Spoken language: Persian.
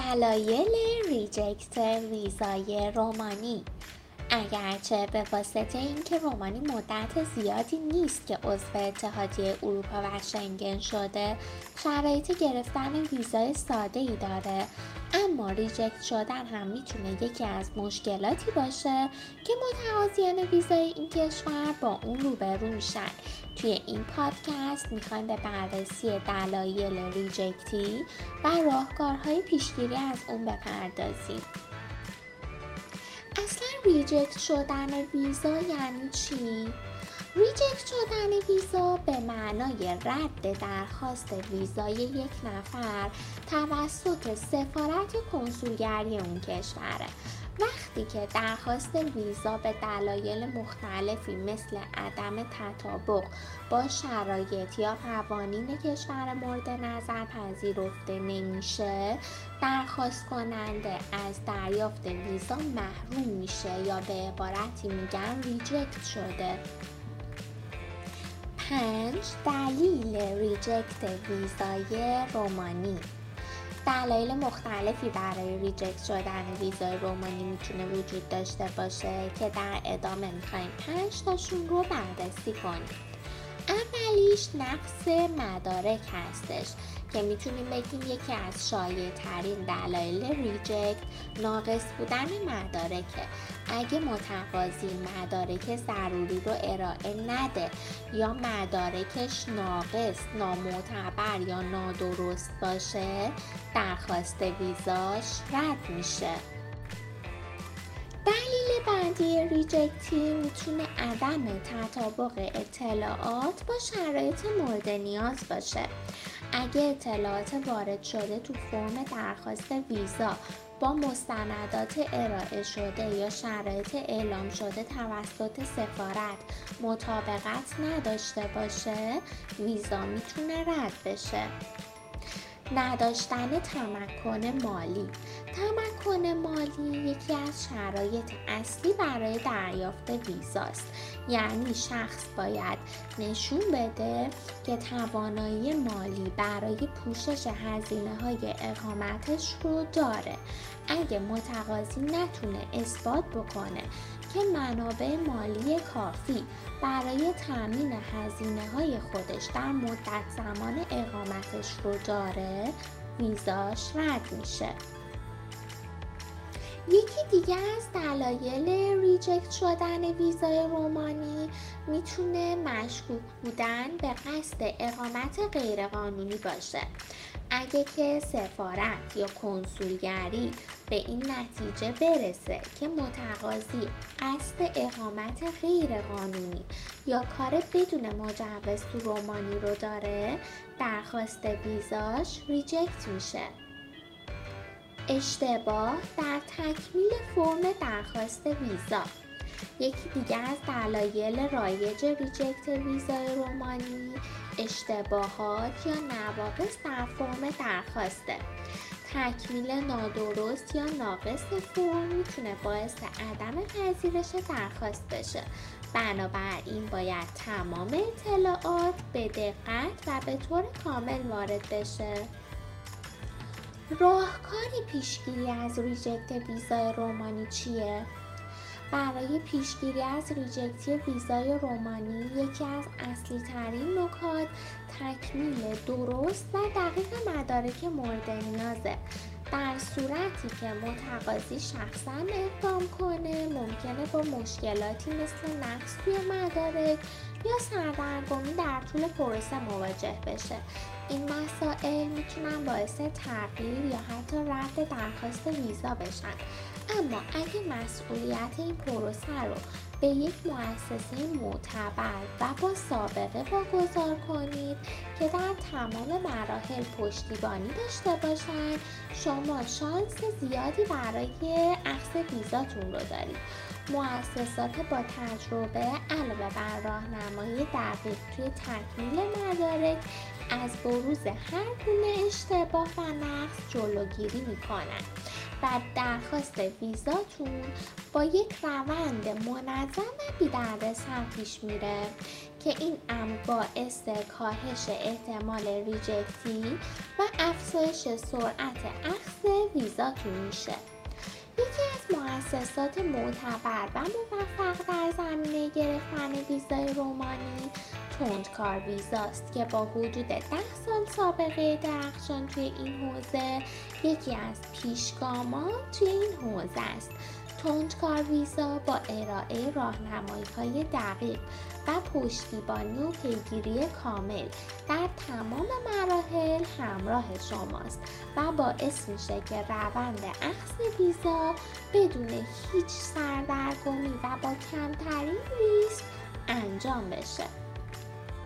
دلایل ریجکت ویزای رومانی. اگرچه به واسطه اینکه رومانی مدت زیادی نیست که عضو اتحادیه اروپا و شنگن شده، شرایط گرفتن ویزای ساده‌ای داره، اما ریجکت شدن هم میتونه یکی از مشکلاتی باشه که متقاضیان ویزای این کشور با اون روبرو میشن. توی این پادکست میخوایم به بررسی دلایل ریجکتی و راهکارهای پیشگیری از اون بپردازیم. اصلا ریجکت شدن ویزا یعنی چی؟ ریجکت شدن ویزا به معنای رد درخواست ویزای یک نفر توسط سفارت یا کنسولگری اون کشوره. وقتی که درخواست ویزا به دلایل مختلفی مثل عدم تطابق با شرایط یا قوانین کشور مورد نظر پذیرفته نمیشه، درخواست کننده از دریافت ویزا محروم میشه یا به عبارتی میگن ریجکت شده. 5. دلیل ریجکت ویزای رومانی. دلایل مختلفی برای ریجکت شدن ویزای رومانی میتونه وجود داشته باشه که در ادامه میخوایم 5 تاشون رو بررسی کنیم. اولیش نقص مدارک هستش که میتونیم بگیم یکی از شایع ترین دلایل ریجکت ناقص بودن مدارکه. اگه متقاضی مدارک ضروری رو ارائه نده یا مدارکش ناقص، نامعتبر یا نادرست باشه، درخواست ویزاش رد میشه. دلیل بعدی ریجکتی میتونه عدم تطابق اطلاعات با شرایط مورد نیاز باشه. اگه اطلاعات وارد شده تو فرم درخواست ویزا با مستندات ارائه شده یا شرایط اعلام شده توسط سفارت مطابقت نداشته باشه، ویزا میتونه رد بشه. نداشتن تمکن مالی. تمکن مالی یکی از شرایط اصلی برای دریافت ویزاست. یعنی شخص باید نشون بده که توانایی مالی برای پوشش هزینه‌های اقامتش رو داره. اگه متقاضی نتونه اثبات بکنه که منابع مالی کافی برای تامین هزینه‌های خودش در مدت زمان اقامتش رو داره، ویزاش رد میشه. یکی دیگه از دلایل ریجکت شدن ویزای رومانی میتونه مشکوک بودن به قصد اقامت غیرقانونی باشه. اگه که سفارت یا کنسولگری به این نتیجه برسه که متقاضی قصد اقامت غیرقانونی یا کار بدون مجوز تو رومانی رو داره، درخواست ویزاش ریجکت میشه. اشتباه در تکمیل فرم درخواست ویزا. یکی دیگه از دلایل رایج ریجکت ویزای رومانی اشتباهات یا نواقص در فرم درخواسته. تکمیل نادرست یا ناقص فرم میتونه باعث عدم پذیرش درخواست بشه. بنابراین باید تمام اطلاعات به دقت و به طور کامل وارد بشه. راهکار پیشگیری از ریجکت ویزای رومانی چیه؟ برای پیشگیری از ریجکتی ویزای رومانی یکی از اصلی ترین نکات تکمیل درست و دقیق مدارک مورد نیازه. در صورتی که متقاضی شخصاً اقدام کنه، ممکنه با مشکلاتی مثل نقص توی مدارک یا سردرگمی در طول پروسه مواجه بشه. این مسائل میتونن باعث تغییر یا حتی رد درخواست ویزا بشن. اما اگه مسئولیت این پروسه رو به یک مؤسسه معتبر و با سابقه واگذار کنید که در تمام مراحل پشتیبانی داشته باشند، شما شانس زیادی برای اخذ ویزاتون رو دارید. مؤسسات با تجربه علاوه بر راهنمایی دقیق توی تکمیل مدارک از بروز هر گونه اشتباه و نقص جلوگیری میکنن و درخواست ویزاتون با یک روند منظم و بی‌دردسر پیش میره. که این امر باعث کاهش احتمال ریجکتی و افزایش سرعت اخذ ویزاتون میشه. یکی از مؤسسات معتبر و موفق در زمینه گرفتن ویزای رومانی تندکار ویزاست که با وجود 10 سال سابقه درخشان توی این حوزه یکی از پیشگامان توی این حوزه است. تندکار ویزا با ارائه راهنمایی‌های دقیق و پشتیبانی و پیگیری کامل در تمام مراحل همراه شماست و باعث میشه که روند اخذ ویزا بدون هیچ سردرگمی و با کمترین ریسک انجام بشه.